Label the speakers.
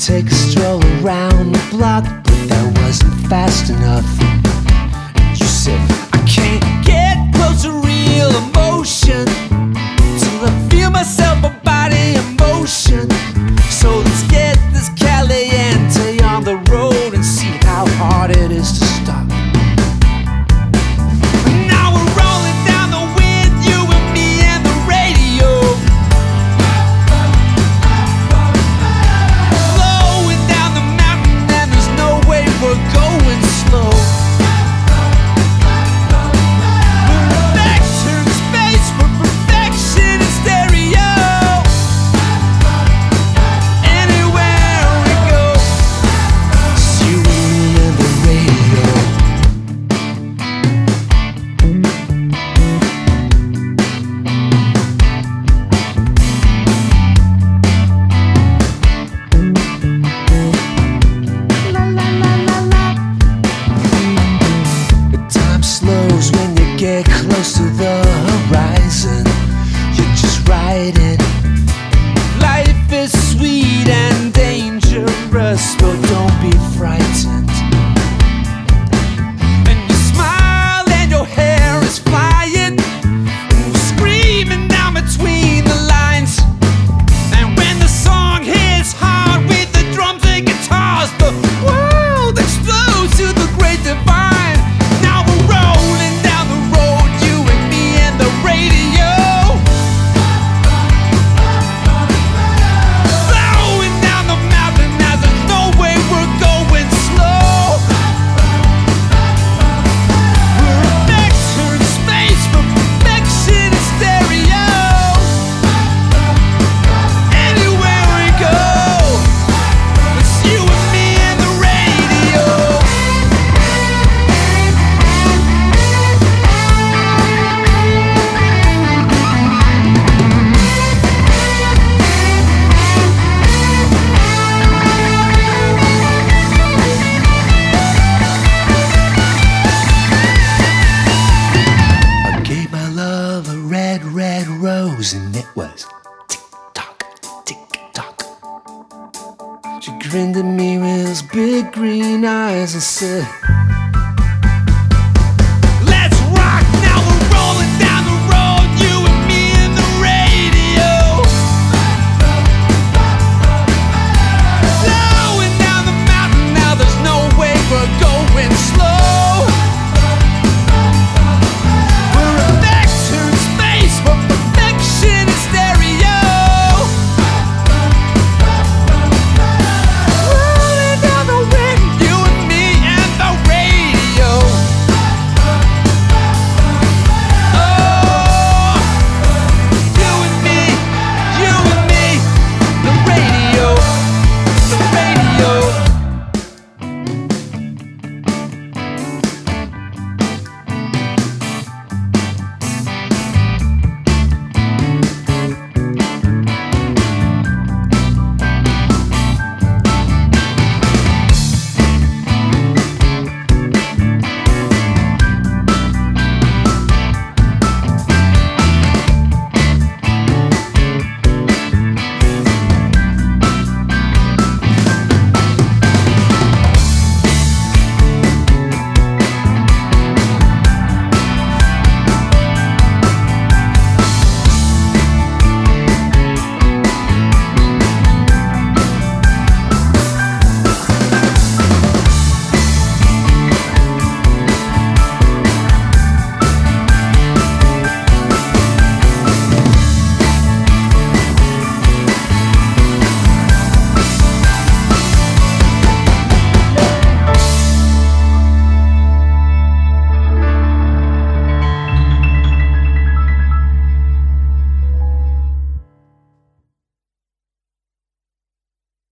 Speaker 1: take a stroll around the block, but that wasn't fast enough. You said, I can't get close to real emotion till I feel myself, a body in motion. So let's get this Caliente on the road and see how hard it is to stop. Now we're rolling down the wind, you and me and the radio. Flowing down the mountain and there's no way we're going slow. We're vector in space for perfection in stereo. Anywhere we go, it's you and me and the radio. Time slows when you get close to the horizon. You're just riding. Life is sweet and dangerous, but don't be frightened. And you smile and your hair is flying, and you're screaming down between the lines. And when the song hits hard with the drums and guitars, the world explodes to the great divine. Now we're rolling down the road, you and me and the radio. Flowing down the mountain as there's no way we're going slow. We're a vector in space for perfection in stereo. Anywhere we go, it's you and me and the radio. I gave my love a red, red rose, and it was tick-tock, tick-tock. She grinned at me with those big green eyes and said,